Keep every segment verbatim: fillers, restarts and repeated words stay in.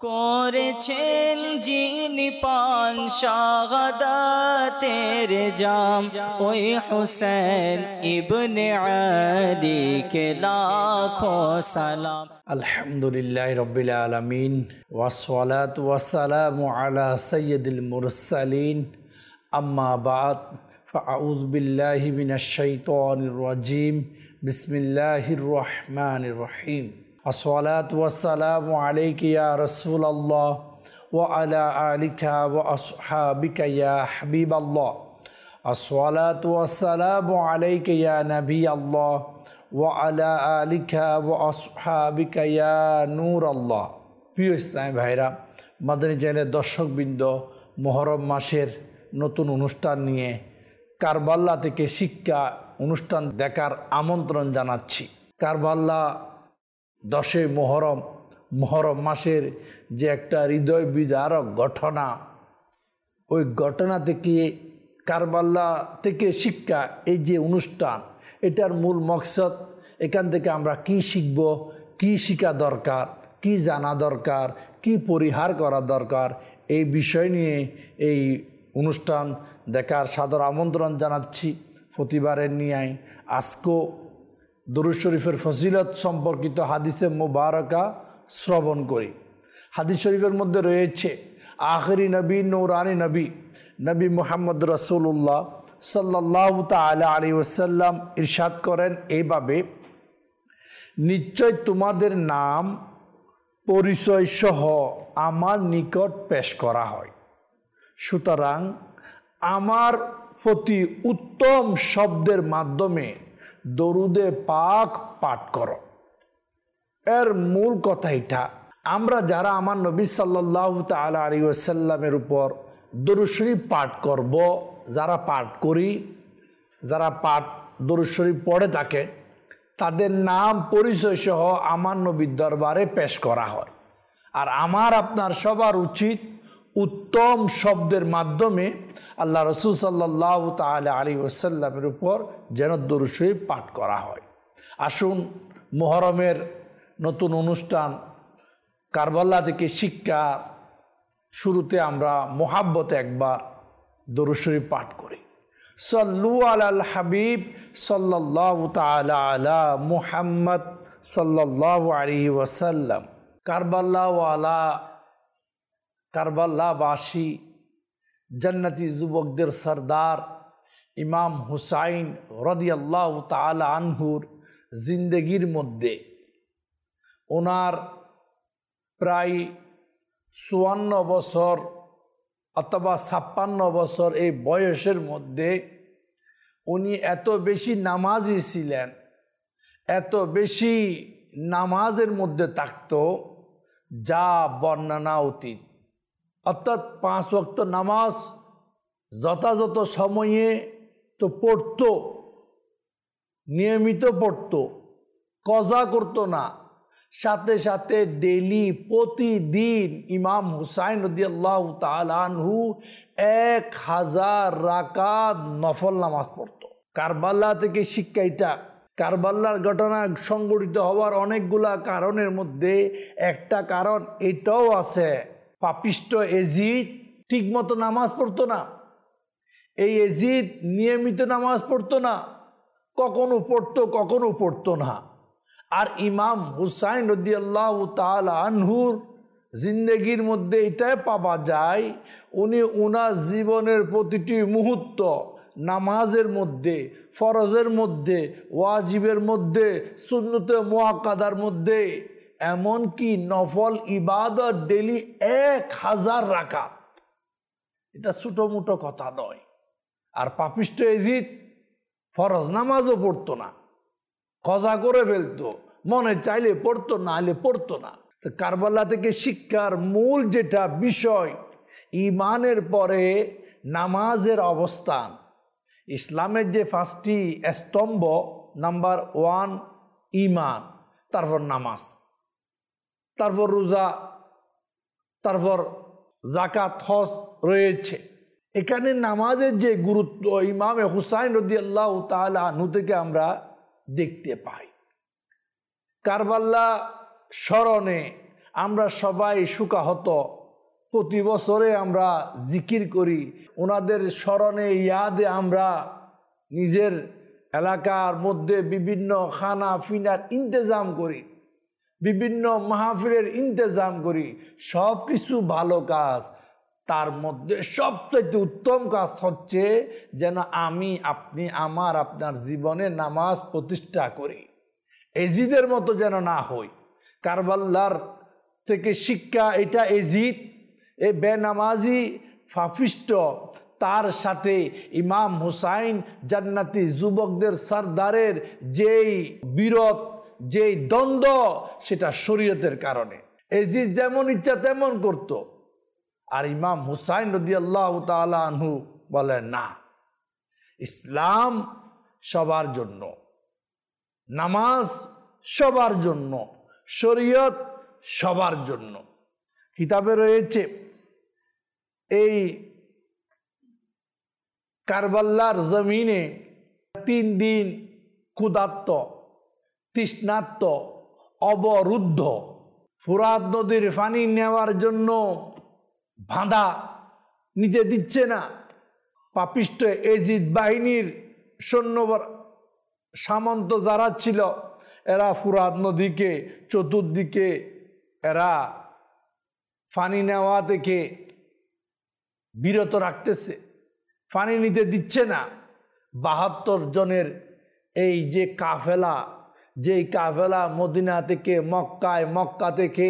করেছেন যিনি পান শাহাদাতের জাম, ওই হুসেন ইবনে আলী কে লাখো সালাম। আলহামদুলিল্লাহি রাব্বিল আলামিন ওয়াসসালাতু ওয়াসসালামু আলা সাইয়্যিদিল মুরসালিন, আম্মা বা'দ, ফাআউযু বিল্লাহি মিনাশ শাইতানির রাজীম। বিসমিল্লাহির রহমানির রহিম। আসসালাতু ওয়াসসালামু আলাইকা ইয়া রাসূলাল্লাহ ওয়া আলা আলিকা ওয়া আসহাবিকা ইয়া হাবিবাল্লাহ। আসসালাতু ওয়াসসালামু আলাইকা ইয়া নাবিয়াল্লাহ ওয়া আলা আলিকা ওয়া আসহাবিকা ইয়া নূরাল্লাহ। প্রিয় ইসলামী ভাইরা, মাদানী চ্যানেলের দর্শকবৃন্দ, মুহররম মাসের নতুন অনুষ্ঠান নিয়ে কারবাল্লা থেকে শিক্ষা অনুষ্ঠান দেখার আমন্ত্রণ জানাচ্ছি। কারবাল্লা দশই মুহররম, মুহররম মাসের যে একটা হৃদয় বিদারক ঘটনা, ওই ঘটনা থেকে কারবাল্লা থেকে শিক্ষা, এই যে অনুষ্ঠান, এটার মূল মকসদ, এখান থেকে আমরা কি শিখব, কি শিখা দরকার, কি জানা দরকার, কি পরিহার করা দরকার, এই বিষয় নিয়ে এই অনুষ্ঠান দেখার সাদর আমন্ত্রণ জানাচ্ছি। প্রতিবারের নিয়ে আজকেও দরুদ শরীফের ফজিলত সম্পর্কিত হাদিসে মুবারকা শ্রবণ করি। হাদিস শরীফের মধ্যে রয়েছে আখিরি নবী, নূরানি নবী, নবী মুহাম্মদ রাসূলুল্লাহ সাল্লাল্লাহু তাআলা আলাইহি ওয়াসাল্লাম ইরশাদ করেন এইভাবে, নিশ্চয় তোমাদের নাম পরিচয় সহ আমার নিকট পেশ করা হয়, সুতরাং আমার প্রতি উত্তম শব্দের মাধ্যমে দরুদে পাক পাঠ করো। এর মূল কথা এটা, আমরা যারা আমার নবী সাল্লাল্লাহু তাআলা আলাইহি ওয়াসাল্লামের উপর দরুদ শরীফ পাঠ করব, যারা পাঠ করি, যারা পাঠ দরুদ শরীফ পড়ে থাকে, তাদের নাম পরিচয় সহ আমার নবীর দরবারে পেশ করা হয়। আর আমার আপনার সবার উচিত উত্তম শব্দের মাধ্যমে আল্লাহ রসুল সাল্লাল্লাহু তাআলা আলাইহি ওয়াসাল্লামের উপর যেন দরুদ শরীফ পাঠ করা হয়। আসুন, মুহররমের নতুন অনুষ্ঠান কারবাল্লা থেকে শিক্ষা শুরুতে আমরা মোহাব্বতে একবার দরুদ শরীফ পাঠ করি। সাল্লু আলাল হাবিব সাল্লাল্লাহু তাআলা আলা মুহাম্মদ সাল্লাল্লাহু আলাইহি ওয়াসাল্লাম। কারবাল্লাওয়ালা, কারবাল্লাবাসী, জান্নাতি যুবকদের সরদার ইমাম হুসাইন রাদিয়াল্লাহু তাআলা আনহুর জিন্দেগির মধ্যে, ওনার প্রায় চুয়ান্ন বছর অথবা ছাপ্পান্ন বছর এই বয়সের মধ্যে উনি এত বেশি নামাজি ছিলেন, এত বেশি নামাজের মধ্যে থাকত, যা বর্ণনা অতীত। অর্থাৎ পাঁচ ওয়াক্ত নামাজ যথাযথ সময়ে তো পড়তো, নিয়মিত পড়তো, কজা করতো না, সাথে সাথে ডেলি প্রতিদিন ইমাম হুসাইন রাদিয়াল্লাহু তাআলা আনহু এক হাজার রাকাত নফল নামাজ পড়তো। কারবাল্লা থেকে শিক্ষা এটা। কারবাল্লার ঘটনা সংঘটিত হওয়ার অনেকগুলা কারণের মধ্যে একটা কারণ এটাও আছে, পাপিষ্ট এজিদ ঠিকমতো নামাজ পড়তো না। এই এজিদ নিয়মিত নামাজ পড়তো না, কখনো পড়তো কখনো পড়তো না। আর ইমাম হুসাইন রাদিয়াল্লাহু তাআলা আনহুর জিন্দেগির মধ্যে এটাই পাওয়া যায়, উনি ওনার জীবনের প্রতিটি মুহূর্ত নামাজের মধ্যে, ফরজের মধ্যে, ওয়াজিবের মধ্যে, সুন্নতে মুআক্কাদার মধ্যে, এমনকি নফল ইবাদত ডেলি এক হাজার রাকাত। এটা ছোটো মোটো কথা নয়। আর পাপিষ্ট এজিদ ফরজ নামাজও পড়তো না, কজা করে ফেলতো, মনে চাইলে পড়তো, না হলে পড়তো না। তো কারবাল্লা থেকে শিক্ষার মূল যেটা বিষয়, ইমানের পরে নামাজের অবস্থান। ইসলামের যে পাঁচটি স্তম্ভ, নাম্বার ওয়ান ইমান, তারপর নামাজ, তারপর রোজা, তারপর যাকাত, হজ রয়েছে। এখানে নামাজের যে গুরুত্ব ইমামে হুসাইন রাদিয়াল্লাহু তাআলা আনহু থেকে আমরা দেখতে পাই। কারবাল্লা স্মরণে আমরা সবাই শোকাহত। প্রতি বছরে আমরা জিকির করি, ওনাদের স্মরণে ইয়াদে আমরা নিজের এলাকার মধ্যে বিভিন্ন খানা ফিনার ইন্তেজাম করি, বিভিন্ন মাহফিলের ইন্তেজাম করি। সব কিছু ভালো কাজ, তার মধ্যে সবচেয়ে উত্তম কাজ হচ্ছে যেন আমি আপনি আমার আপনার জীবনে নামাজ প্রতিষ্ঠা করি, এজিদের মতো যেন না হই। কারবালার থেকে শিক্ষা এটা, এজিদ এ বেনামাজি ফাফিষ্ট, তার সাথে ইমাম হুসাইন জান্নাতি যুবকদের সরদারের যেই বিরোধ, যেই দ্বন্দ্ব, সেটা শরীয়তের কারণে। এজিদ যেমন ইচ্ছা তেমন করত, আর ইমাম হুসাইন রাদিয়াল্লাহু তাআলা আনহু বলেন না, ইসলাম সবার জন্য, নামাজ সবার জন্য, শরীয়ত সবার জন্য। কিতাবে রয়েছে এই কারবালার জমিনে তিন দিন ক্ষুধার্ত, তৃষ্ণার্ত, অবরুদ্ধ, ফুরাত নদীর পানি নেওয়ার জন্য বাঁধা নিতে দিচ্ছে না। পাপিষ্ট এজিদ বাহিনীর সৈন্য সামন্ত যারা ছিল, এরা ফুরাত নদীকে চতুর্দিকে এরা পানি নেওয়া থেকে বিরত রাখতেছে, পানি নিতে দিচ্ছে না। বাহাত্তর জনের এই যে কাফেলা, যেই কাফেলা মদিনা থেকে মক্কায়, মক্কা থেকে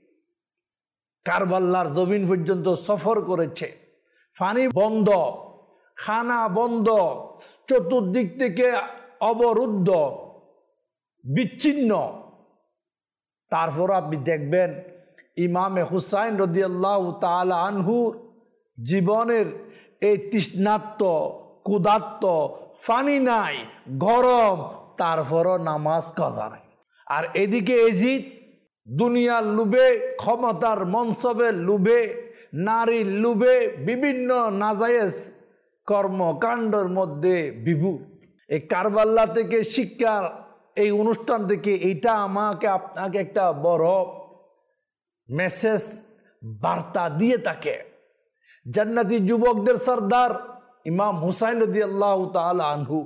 কারবালার জমিন পর্যন্ত সফর করেছে, পানি বন্ধ, খানা বন্ধ, চতুর্দিক থেকে অবরুদ্ধ, বিচ্ছিন্ন। তারপর আপনি দেখবেন ইমামে হুসাইন রাদিয়াল্লাহু তাআলা আনহুর জীবনের এই তৃষ্ণার্ত, ক্ষুধার্ত, পানি নাই, গরম, তারপরও নামাজ কাজা নাই। আর এদিকে এজিদ দুনিয়ার লোভে, ক্ষমতার মনসবের লোভে, নারীর লোভে, বিভিন্ন নাজায়েজ কর্মকাণ্ডের মধ্যে বিভোর। এই কারবালা থেকে শিক্ষার এই অনুষ্ঠান থেকে এইটা আমাকে আপনাকে একটা বড় মেসেজ, বার্তা দিয়ে থাকে। জান্নাতি যুবকদের সরদার ইমাম হুসাইন রাদিয়াল্লাহু তাআলা আনহু,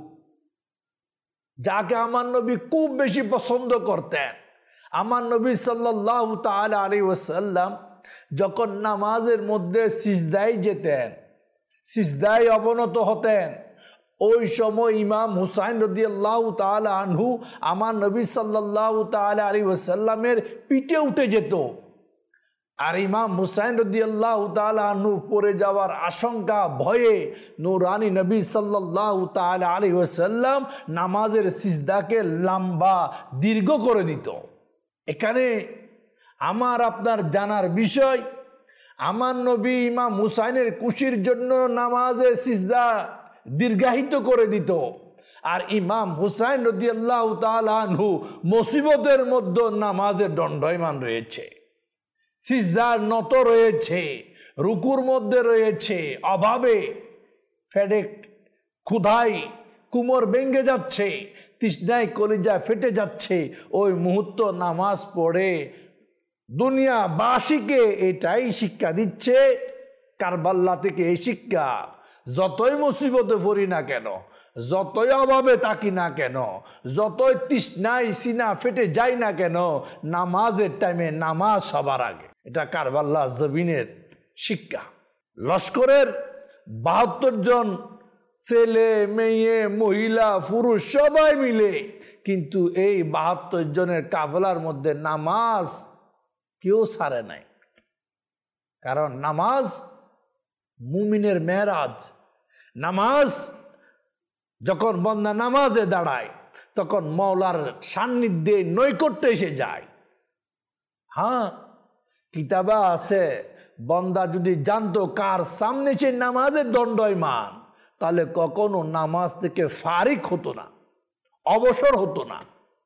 যাকে আমার নবী খুব বেশি পছন্দ করতেন। আমার নবী সাল্লাল্লাহু তাআলা আলাইহি ওয়াসাল্লাম যখন নামাজের মধ্যে সিজদায় যেতেন, সিজদায় অবনত হতেন, ওই সময় ইমাম হুসাইন রাদিয়াল্লাহু তাআলা আনহু আমার নবী সাল্লাল্লাহু তাআলা আলাইহি ওয়াসাল্লামের পিঠে উঠে যেত। আর ইমাম হুসাইন রাদিয়াল্লাহু তাআলা আনহু পড়ে যাওয়ার আশঙ্কা, ভয়ে নূরানী নবী সাল্লাল্লাহু তাআলা আলাইহি ওয়াসাল্লাম নামাজের সিজদাকে লম্বা, দীর্ঘ করে দিত। এখানে আমার আপনার জানার বিষয়, আমার নবী ইমাম হুসাইনের খুশির জন্য নামাজের সিজদা দীর্ঘায়িত করে দিত। আর ইমাম হুসাইন রাদিয়াল্লাহু তাআলা আনহু মুসিবতের মধ্যে নামাজের দণ্ডায়মান রয়েছে, সিজদার নত রয়েছে, রুকুর মধ্যে রয়েছে, অভাবে ফেডে ক্ষুধায় কুমর ভেঙে যাচ্ছে, তৃষ্ণায় কলিজা ফেটে যাচ্ছে। ওই মুহূর্ত নামাজ পড়ে দুনিয়াবাসীকে এটাই শিক্ষা দিচ্ছে। কারবালা থেকে এই শিক্ষা, যতই মুসিবতে পড়ি না কেন, যতই অভাবে থাকি না কেন, যতই তৃষ্ণায় সিনা ফেটে যাই না কেন, নামাজের টাইমে নামাজ সবার আগে। এটা কারবালা জমিনের শিক্ষা। লস্করের বাহাত্তর জন ছেলে, মেয়ে, মহিলা, পুরুষ সবাই মিলে, কিন্তু এই বাহাত্তর জনের কাফেলার মধ্যে নামাজ কেউ ছাড়ে নাই। কারণ নামাজ মুমিনের মেরাজ। নামাজ যখন বান্দা নামাজে দাঁড়ায়, তখন মওলার সান্নিধ্যে নৈকট্যে এসে যায়। হ্যাঁ, কিতাবা আছে, বান্দা যদি জানতো কার সামনে সে নামাজের দণ্ডায়মান, তাহলে কখনো নামাজ থেকে ফারিক হতো না, অবসর হতো না।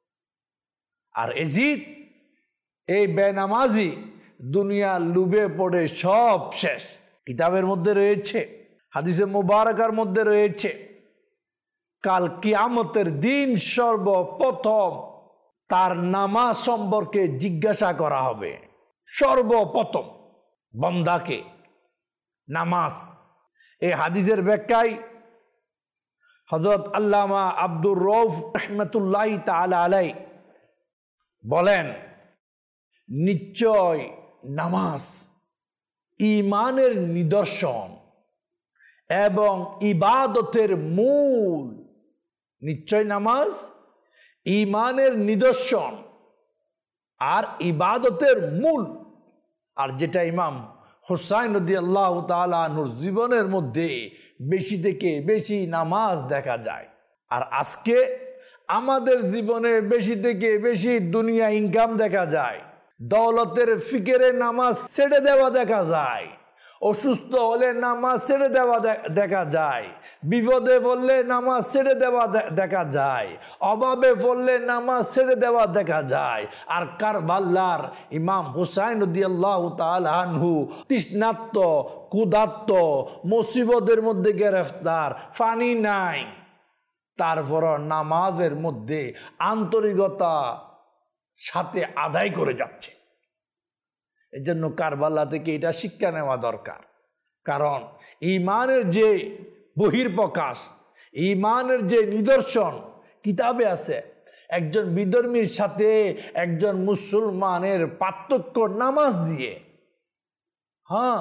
আর এজিদ এই বেনামাজি দুনিয়ার লুবে পড়ে সব শেষ। কিতাবের মধ্যে রয়েছে, হাদিসে মুবারাকার মধ্যে রয়েছে, কাল কিয়ামতের দিন সর্বপ্রথম তার নামাজ সম্পর্কে জিজ্ঞাসা করা হবে। সর্বপ্রথম বান্দাকে নামাজ। এই হাদিসের ব্যাখ্যায় হযরত আল্লামা আব্দুর রউফ রাহমাতুল্লাহি তাআলা আলাইহি বলেন, নিশ্চয় নামাজ ঈমানের নিদর্শন এবং ইবাদতের মূল। নিশ্চয় নামাজ ঈমানের নিদর্শন আর ইবাদতের মূল। আর যেটা ইমাম হুসাইন রাদিয়াল্লাহু তাআলা আনহুর জীবনের মধ্যে বেশি থেকে বেশি নামাজ দেখা যায়। আর আজকে আমাদের জীবনে বেশি থেকে বেশি দুনিয়া ইনকাম দেখা যায়, দৌলতের ফিকিরে নামাজ ছেড়ে দেওয়া দেখা যায়, অসুস্থ হলে নামাজ ছেড়ে দেওয়া দেখা যায়, বিপদে পড়লে নামাজ ছেড়ে দেওয়া দেখা যায়, অভাবে পড়লে নামাজ ছেড়ে দেওয়া দেখা যায়। আর কারবালার ইমাম হুসাইন রাদিয়াল্লাহু তাআলা আনহু তৃষ্ণার্ত, ক্ষুধার্ত, মুসিবতের মধ্যে গ্রেফতার, পানি নাই, তারপর নামাজের মধ্যে আন্তরিকতা সাথে আদায় করে যাচ্ছে। এই জন্য কারবালা থেকে এটা শিক্ষা নেওয়া দরকার। কারণ ঈমানের যে বহির্প্রকাশ, ঈমানের যে নিদর্শন কিতাবে আছে। একজন বিধর্মীর সাথে একজন মুসলমানের পার্থক্য নামাজ দিয়ে। হ্যাঁ,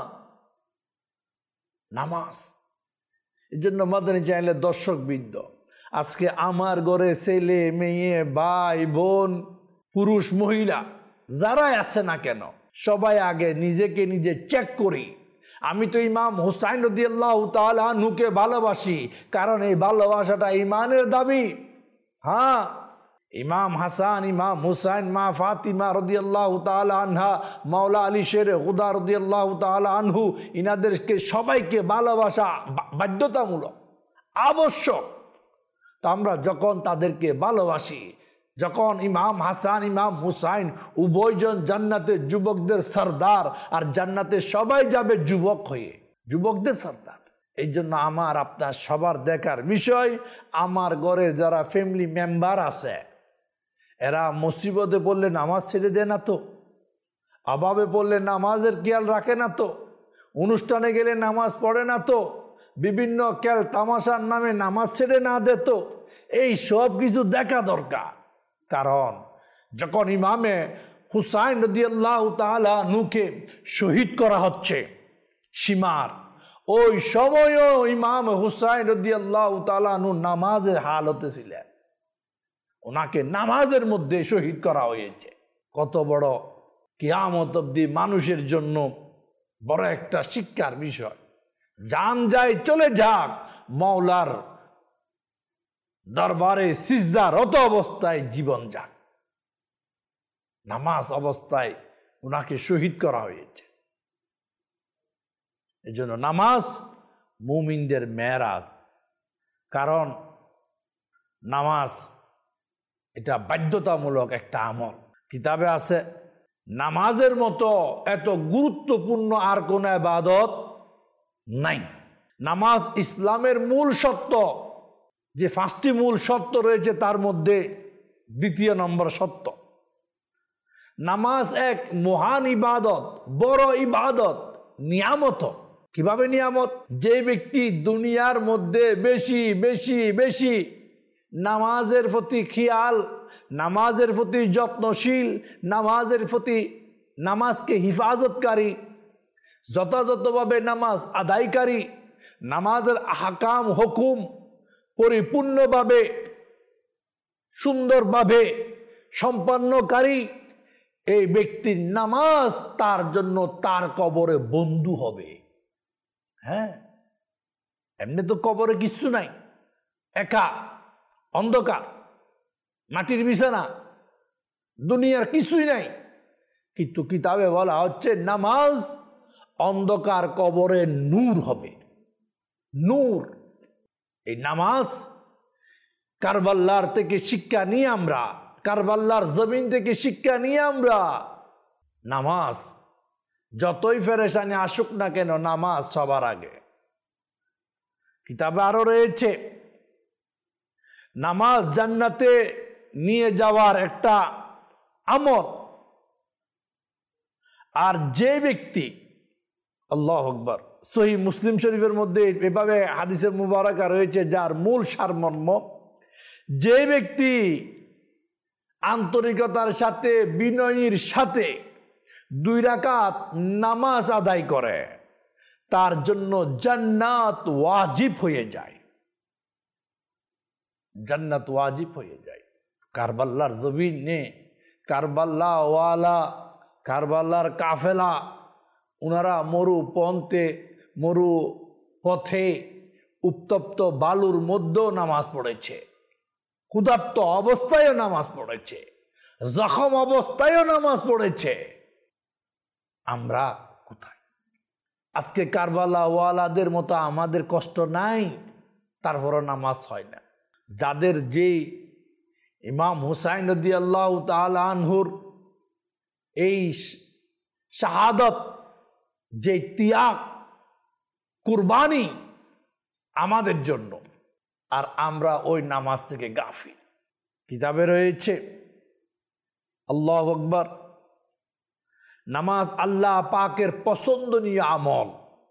নামাজ। এই জন্য মাদানী চ্যানেলের দর্শকবৃন্দ, আজকে আমার ঘরে ছেলে মেয়ে, ভাই বোন, পুরুষ মহিলা যারাই আছে না কেন, সবাই আগে নিজেকে নিজে চেক করি। আমি তো ইমাম হুসাইন রাদিয়াল্লাহু তাআলা আনহুকে ভালোবাসি, কারণ এই ভালোবাসাটা ঈমানের দাবি। হ্যাঁ, ইমাম হাসান, ইমাম হুসাইন, মা ফাতিমা রাদিয়াল্লাহু তাআলা আনহা, মাওলা আলী শেরে খুদা রাদিয়াল্লাহু তাআলা আনহু, ইনাদেরকে সবাইকে ভালোবাসা বাধ্যতামূলক, আবশ্যক। তা আমরা যখন তাদেরকে ভালোবাসি, যখন ইমাম হাসান, ইমাম হুসাইন উভয়জন জান্নাতের যুবকদের সর্দার, আর জান্নাতে সবাই যাবে যুবক হয়ে, যুবকদের সর্দার। এই জন্য আমার আপনার সবার দেখার বিষয়, আমার ঘরে যারা ফ্যামিলি মেম্বার আছে, এরা মুসিবতে পড়লে নামাজ ছেড়ে দেয় না তো, অভাবে পড়লে নামাজের খেয়াল রাখে না তো, অনুষ্ঠানে গেলে নামাজ পড়ে না তো, বিভিন্ন খেল তামাশার নামে নামাজ ছেড়ে না দে তো। এই সব কিছু দেখা দরকার। কারণ যখন ইমামে হুসাইন রাদিয়াল্লাহু তাআলা আনহুকে শহীদ করা হচ্ছে সীমার, ওই সময়ও ইমাম হুসাইন রাদিয়াল্লাহু তাআলা আনহু নামাজের হালতে ছিলেন। ওনাকে নামাজের মধ্যে শহীদ করা হয়েছে। কত বড় কিয়ামত অবধি মানুষের জন্য বড় একটা শিক্ষার বিষয়। জান যায় চলে যাক, মাওলার দরবারে সিজদারত অবস্থায় জীবন যাক। নামাজ অবস্থায় ওনাকে শহীদ করা হয়েছে। এই জন্য নামাজ মুমিনদের মেরাজ। কারণ নামাজ এটা বাধ্যতামূলক একটা আমল। কিতাবে আছে, নামাজের মতো এত গুরুত্বপূর্ণ আর কোন ইবাদত নাই। নামাজ ইসলামের মূল সত্য। যে পাঁচটি মূল সত্য রয়েছে তার মধ্যে দ্বিতীয় নম্বর সত্য। নামাজ এক মহান ইবাদত, বড় ইবাদত, নিয়ামত। কিভাবে নিয়ামত? যে ব্যক্তি দুনিয়ার মধ্যে বেশি বেশি বেশি নামাজের প্রতি খেয়াল, নামাজের প্রতি যত্নশীল, নামাজের প্রতি নামাজকে হিফাজতকারী, যথাযথভাবে নামাজ আদায়কারী, নামাজের আহকাম হুকুম পরিপূর্ণভাবে সুন্দরভাবে সম্পন্নকারী, এই ব্যক্তির নামাজ তার জন্য তার কবরে বন্ধু হবে। হ্যাঁ, এমনি তো কবরে কিচ্ছু নাই, একা, অন্ধকার, মাটির বিছানা, দুনিয়ার কিছুই নাই। কিন্তু কিতাবে বলা হচ্ছে নামাজ অন্ধকার কবরে নূর হবে, নূর। এই নামাজ কারবালার থেকে শিক্ষা নিয়ে আমরা, কারবালার জমিন থেকে শিক্ষা নিয়ে আমরা, নামাজ যতই ফেরেশানি আসুক না কেন, নামাজ সবার আগে। কিতাবে আরো রয়েছে নামাজ জান্নাতে নিয়ে যাওয়ার একটা আমল। আর যে ব্যক্তি, আল্লাহু আকবার, সহিহ মুসলিম শরীফের মধ্যে এভাবে হাদিসের মুবারাকা রয়েছে, যার মূল সারমর্ম, যে ব্যক্তি আন্তরিকতার সাথে বিনয়ের সাথে দুই রাকাত নামাজ আদায় করে, তার জন্য জান্নাত ওয়াজিব হয়ে যায়। জান্নাত ওয়াজিব হয়ে যায়। কারবালার জমিনে কারবালা ওয়ালা, কারবালার কাফেলা, ওনারা মরু পন্থে মরু পথে উত্তপ্ত বালুর মধ্যেও নামাজ পড়েছে, ক্ষুধার্ত অবস্থায়ও নামাজ পড়েছে, জখম অবস্থায়ও নামাজ পড়েছে। আমরা কোথায়? আজকে কারবালা ওয়ালাদের মতো আমাদের কষ্ট নাই, তারপরও নামাজ হয় না। যাদের যে ইমাম হুসাইন রাদিয়াল্লাহু তাআলা আনহুর এই শাহাদত, যে ত্যাগ, কুরবানি আমাদের জন্য, আর আমরা ওই নামাজ থেকে গাফিল। কিতাবে রয়েছে, আল্লাহু আকবার, নামাজ আল্লাহ পাকের পছন্দনীয় আমল।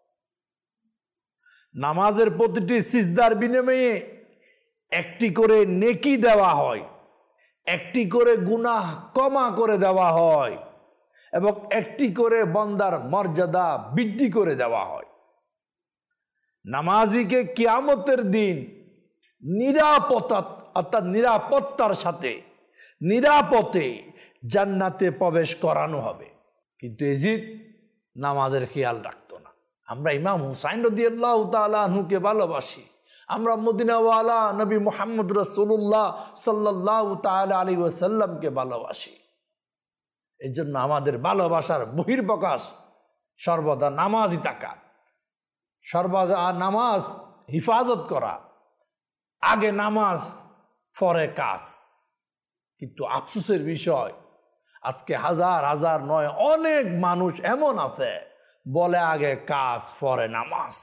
নামাজের প্রতিটি সিজদার বিনিময়ে একটি করে নেকি দেওয়া হয়, একটি করে গুনাহ ক্ষমা করে দেওয়া হয়, এবং একটি করে বান্দার মর্যাদা বৃদ্ধি করে দেওয়া হয়। নামাজিকে কিয়ামতের দিন নিরাপত্তা, অর্থাৎ নিরাপত্তার সাথে নিরাপদে জান্নাতে প্রবেশ করানো হবে। কিন্তু এজিদ নামাজের খেয়াল রাখতো না। আমরা ইমাম হুসাইন রাদিয়াল্লাহু তাআলা আনহুকে ভালোবাসি, আমরা মদিনাওয়ালা নবী মুহাম্মদ রাসূলুল্লাহ সাল্লাল্লাহু তাআলা আলাইহি ওয়াসাল্লামকে ভালোবাসি। এই জন্য আমাদের ভালোবাসার বহির্প্রকাশ সর্বদা নামাজই থাকা, সর্বদা নামাজ হিফাজত করা, আগে নামাজ পরে কাজ। কিন্তু আফসোসের বিষয়, আজকে হাজার হাজার নয়, অনেক মানুষ এমন আছে বলে আগে কাজ পরে নামাজ।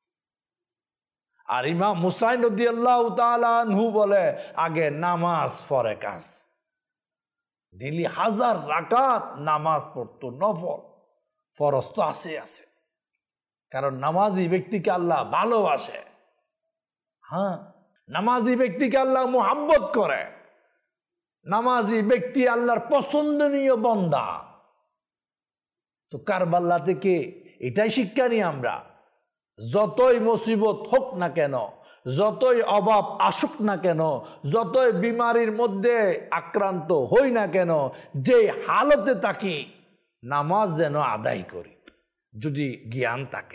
আর ইমাম হুসাইন রাদিয়াল্লাহু তাআলা আনহু বলে আগে নামাজ পরে কাজ। ডেলি হাজার রাকাত নামাজ পড়তো, নফল, ফরজ তো আছে আছে, কারণ নামাজি ব্যক্তিকে আল্লাহ ভালোবাসে। হ্যাঁ, নামাজি ব্যক্তিকে আল্লাহ মুহাব্বত করে, নামাজি ব্যক্তি আল্লাহর পছন্দনীয় বান্দা। তো কারবালা থেকে এটাই শিক্ষা নিই আমরা, যতই মুসিবত হোক না কেন, যতই অভাব আসুক না কেন, যতই বিমারির মধ্যে আক্রান্ত হই না কেন, যে হালতে থাকি নামাজ যেন আদায় করি, যদি জ্ঞান থাকে।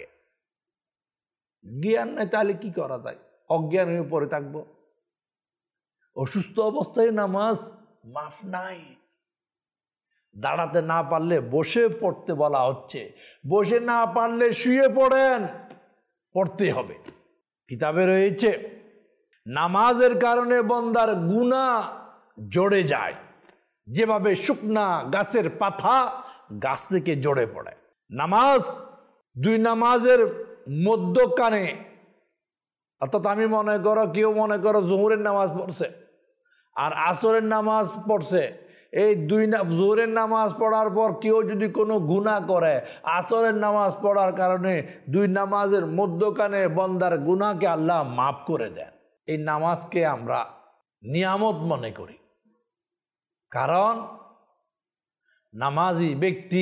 জ্ঞান নেই তাহলে কি করা যায়? অজ্ঞান হয়ে পড়ে থাকবো। অসুস্থ অবস্থায় নামাজ মাফ নাই। দাঁড়াতে না পারলে বসে পড়তে বলা হচ্ছে, বসে না পারলে শুয়ে পড়েন, পড়তে হবে। কিতাবে রয়েছে, নামাজের কারণে বান্দার গুনাহ জড়ে যায়, যেভাবে শুকনা গাছের পাতা গাছ থেকে জড়ে পড়ে। নামাজ, দুই নামাজের মধ্যখানে, অর্থাৎ আমি মনে করো, কেউ মনে করো জোহরের নামাজ পড়ছে আর আসরের নামাজ পড়ছে, এই দুই জোহরের নামাজ পড়ার পর কেউ যদি কোনো গুনাহ করে, আসরের নামাজ পড়ার কারণে দুই নামাজের মধ্যখানে বান্দার গুনাহকে আল্লাহ মাফ করে দেন। এই নামাজকে আমরা নিয়ামত মনে করি, কারণ নামাজি ব্যক্তি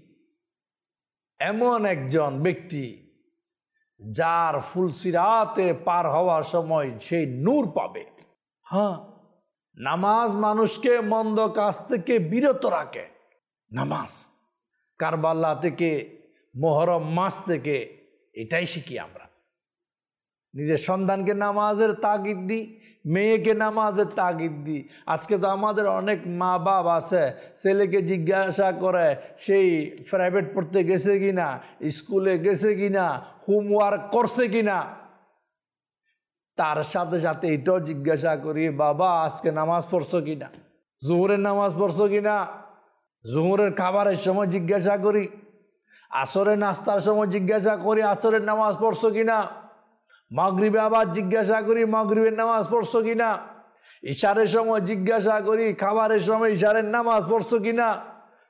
এমন একজন ব্যক্তি যার ফুলসিরাতে পার হওয়ার সময় সেই নূর পাবে। হ্যাঁ, নামাজ মানুষকে মন্দ কাজ থেকে বিরত রাখে। নামাজ কারবালা থেকে, মুহররম মাস থেকে এটাই শিখি আমরা। নিজের সন্তানকে নামাজের তাগিদ দিই, মেয়েকে নামাজের তাগিদ দিই। আজকে তো আমাদের অনেক মা বাপ আছে, ছেলেকে জিজ্ঞাসা করে সেই প্রাইভেট পড়তে গেছে কিনা, স্কুলে গেছে কিনা, হোমওয়ার্ক করছে কিনা। তার সাথে সাথে এটাও জিজ্ঞাসা করি, বাবা আজকে নামাজ পড়ছো কিনা, জোহরের নামাজ পড়ছো কিনা। জোহরের খাবারের সময় জিজ্ঞাসা করি, আসরের নাস্তার সময় জিজ্ঞাসা করি আসরের নামাজ পড়ছো কিনা। মাগরিবে আবার জিজ্ঞাসা করি মাগরিবের নামাজ পড়ছো কিনা। ইশারের সময় জিজ্ঞাসা করি খাবারের সময় ইশারের নামাজ পড়ছো কিনা।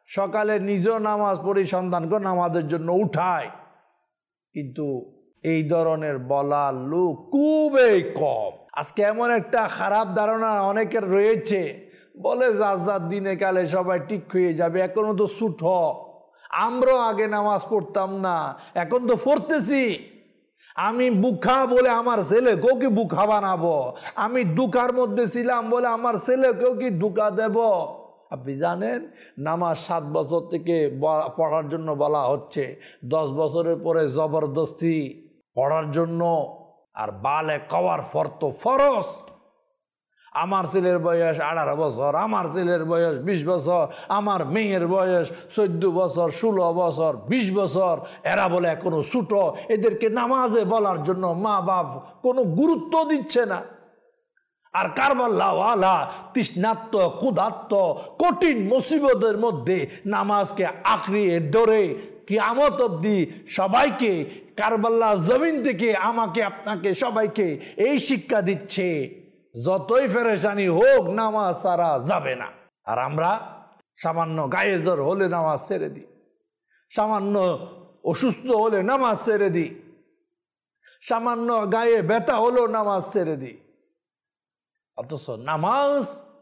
সকালে নিজেও নামাজ পড়ি, সন্তানকে নামাজের জন্য উঠায়, কিন্তু এই ধরনের বলার লোক খুবই কম। আজকে এমন একটা খারাপ ধারণা অনেকের রয়েছে, বলে যার যার দিনে কালে সবাই ঠিক হয়ে যাবে, এখনো তো ছুট, আমরাও আগে নামাজ পড়তাম না, এখন তো পড়তেছি। আমি বুখা বলে আমার ছেলেকেও কি বুখা বানাবো? আমি দুঃখার মধ্যে ছিলাম বলে আমার ছেলেকেও কি দুঃখা দেব? আপনি জানেন নামাজ সাত বছর থেকে পড়ার জন্য বলা হচ্ছে, দশ বছরের পরে জবরদস্তি পড়ার জন্য, আর বালে কওয়ার ফর তো ফরজ। আমার ছেলের বয়স আঠারো বছর, আমার ছেলের বয়স বিশ বছর, আমার মেয়ের বয়স চোদ্দ বছর, ষোলো বছর, বিশ বছর, এরা বলে এখনো ছোট, এদেরকে নামাজে বলার জন্য মা বাপ কোনো গুরুত্ব দিচ্ছে না। আর কারবাল্লাওয়ালা তৃষ্ণাত্ম ক্ষুধার্ত কঠিন মুসিবতের মধ্যে নামাজকে আঁকড়িয়ে ধরে কিয়ামত অবধি সবাইকে কারবাল্লা জমিন থেকে আমাকে আপনাকে সবাইকে এই শিক্ষা দিচ্ছে, যতই ফেরেশানি হোক নামাজ ছাড়া যাবে না। আর আমরা সামান্য গায়ে জ্বর হলে নামাজ ছেড়ে দিই, সামান্য অসুস্থ হলে নামাজ ছেড়ে দিই, সামান্য গায়ে ব্যথা হলেও নামাজ ছেড়ে দিই। অথচ নামাজ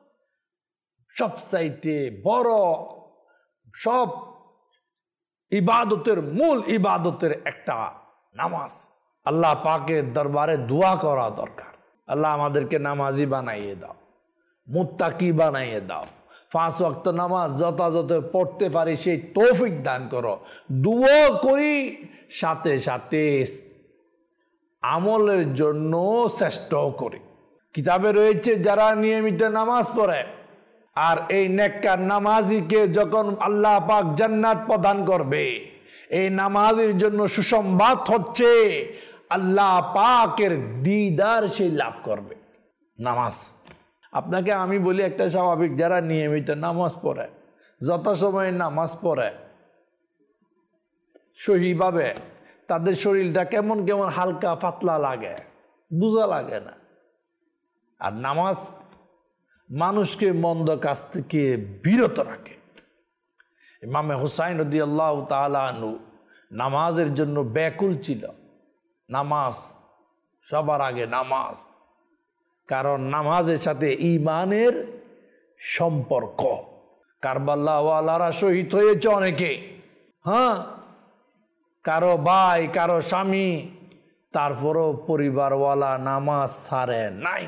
সবচাইতে বড়, সব ইবাদতের মূল ইবাদতের একটা নামাজ। আল্লাহ পাকের দরবারে দোয়া করা দরকার, আল্লাহ আমাদেরকে নামাজি বানাইয়ে দাও, মুত্তাকি বানাইয়ে দাও, পাঁচ ওয়াক্ত নামাজ যথাযথ পড়তে পারি সেই তৌফিক দান করো। দোয়া করি, সাথে সাথে আমলের জন্য চেষ্টাও করি। কিতাবে রয়েছে যারা নিয়মিত নামাজ পড়ে, আর এই নেককার নামাজিকে যখন আল্লাহ পাক জান্নাত প্রদান করবে, এই নামাজের জন্য সুসংবাদ হচ্ছে আল্লাহ পাকের দিদার সেই লাভ করবে নামাজ। আপনাকে আমি বলি একটা স্বাভাবিক, যারা নিয়মিত নামাজ পড়ে, যথাসময়ে নামাজ পড়ে, সহিভাবে, তাদের শরীরটা কেমন কেমন হালকা পাতলা লাগে, বোঝা লাগে না। আর নামাজ মানুষকে মন্দ কাজ থেকে বিরত রাখে। ইমামে হুসাইন রাদিয়াল্লাহু তাআলা আনহু নামাজের জন্য ব্যাকুল ছিল। নামাজ সবার আগে নামাজ, কারণ নামাজের সাথে ঈমানের সম্পর্ক। কারবাল্লাওয়ালারা শহীদ হয়েছে অনেকে, হ্যাঁ, কারো ভাই, কারো স্বামী, তারপরও পরিবারওয়ালা নামাজ ছাড়ে নাই।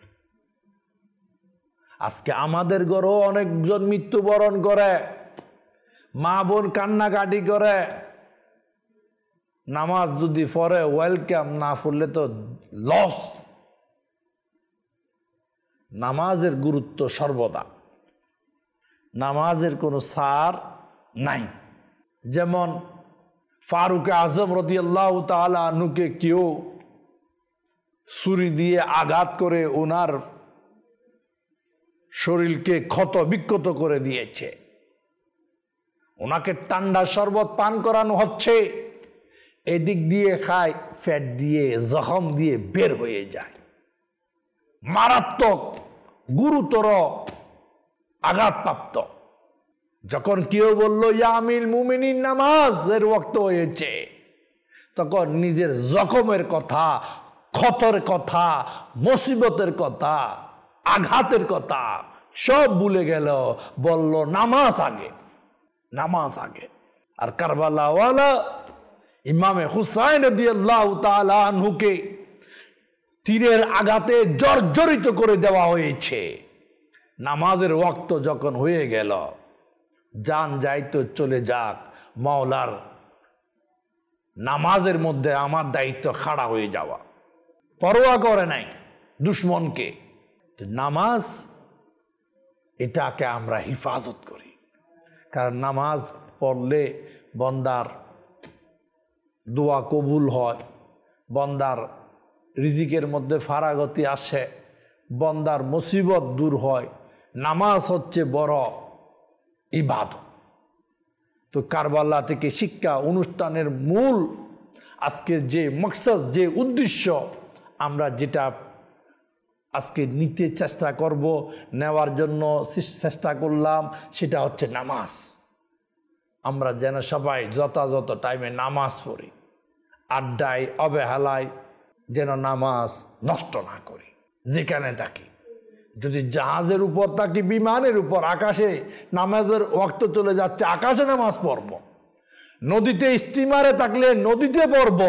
আজকে আমাদের ঘরেও অনেকজন মৃত্যুবরণ করে, মা বোন কান্নাকাটি করে, নামাজ যদি পড়ে ওয়েলকাম, না পড়লে তো লস। নামাজের গুরুত্ব সর্বদা, নামাজের কোনো সার নাই। যেমন ফারুক আজম রাদিয়াল্লাহু তাআলা আনহুকে কেউ ছুরি দিয়ে আঘাত করে ওনার শরীরকে ক্ষত বিক্ষত করে দিয়েছে, ওনাকে ঠান্ডা শরবত পান করানো হচ্ছে, এদিক দিয়ে খায়, ফ্যাট দিয়ে জখম দিয়ে বের হয়ে যায়, মারাত্মক গুরুতর আঘাতপ্রাপ্ত। যখন কেউ বলল ইয়া আমিরুল মুমিনিন নামাজের ওয়াক্ত হয়েছে, তখন নিজের জখমের কথা, ক্ষতের কথা, মুসিবতের কথা, আঘাতের কথা সব ভুলে গেল, বলল নামাজ আগে, নামাজ আগে। আর কারবালাওয়ালা ইমামে হুসাইন রাদিয়াল্লাহু তাআলা আনহুকে তীরের আঘাতে জর্জরিত করে দেওয়া হয়েছে। নামাজের ওয়াক্ত যখন হয়ে গেল, জান যাইতো চলে যাক, মাওলার নামাজের মধ্যে আমার দায়িত্ব খাড়া হয়ে যাওয়া, পরোয়া করে নাই দুশ্মনকে। নামাজ এটাকে আমরা হিফাজত করি, কারণ নামাজ পড়লে বন্দার দোয়া কবুল হয়, বন্দার রিজিকের মধ্যে ফারাগতি আসে, বন্দার মুসিবত দূর হয়। নামাজ হচ্ছে বড় ইবাদত। তো কারবালা থেকে শিক্ষা অনুষ্ঠানের মূল আজকে যে মকসদ, যে উদ্দেশ্য আমরা যেটা আজকে নিতে চেষ্টা করব, নেওয়ার জন্য চেষ্টা করলাম, সেটা হচ্ছে নামাজ। আমরা যেন সবাই যথাযথ টাইমে নামাজ পড়ি, আড্ডায় অবহেলায় যেন নামাজ নষ্ট না করি। যেখানে থাকি, যদি জাহাজের উপর থাকি, বিমানের উপর, আকাশে নামাজের ওয়াক্ত চলে যাচ্ছে, আকাশে নামাজ পড়ব। নদীতে স্টিমারে থাকলে নদীতে পড়ব।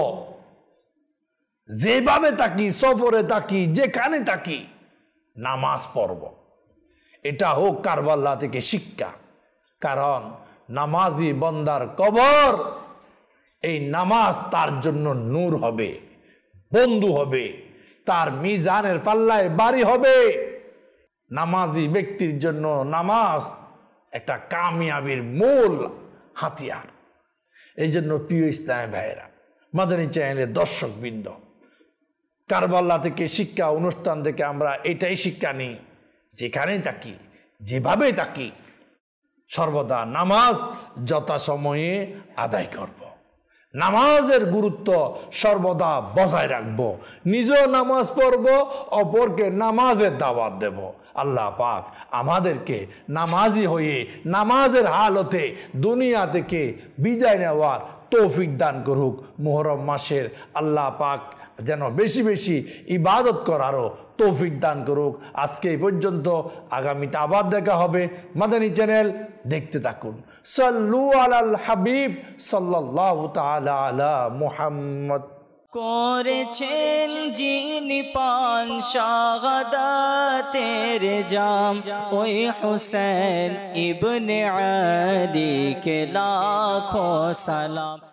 যেভাবে থাকি, সফরে থাকি, যেখানে থাকি নামাজ পড়ব। এটা হোক কারবালা থেকে শিক্ষা। কারণ নামাজি বন্দার কবর, এই নামাজ তার জন্য নূর হবে, বন্ধু হবে, তার মিজানের পাল্লায় বাড়ি হবে। নামাজি ব্যক্তির জন্য নামাজ একটা কামিয়াবির মূল হাতিয়ার। এই জন্য প্রিয় ইসলামী ভাইয়েরা, মাদানী চ্যানেলের দর্শক বৃন্দ, কারবালা থেকে শিক্ষা অনুষ্ঠান থেকে আমরা এটাই শিক্ষা নিই, যেখানেই থাকি, যেভাবে থাকি, সর্বদা নামাজ যথাসময়ে আদায় করব। নামাজের গুরুত্ব সর্বদা বজায় রাখবো। নিজেও নামাজ পড়ব, অপরকে নামাজের দাওয়াত দেব। আল্লাহ পাক আমাদেরকে নামাজি হয়ে নামাজের হালতে দুনিয়া থেকে বিদায় নেওয়ার তৌফিক দান করুক। মুহররম মাসের আল্লাহ পাক যেন বেশি বেশি ইবাদত করারও তৌফিক দান করুক। আজকে এই পর্যন্ত, আগামীতে আবার দেখা হবে। মাদানী চ্যানেল দেখতে থাকুন। সাল্লু আলাল হাবিব সাল্লাল্লাহু তাআলা আলা মুহাম্মদ। করেছেন যিনি পান শাহাদাতের জাম, ওই হুসেন ইবনে আলী কে লাখো সালাম।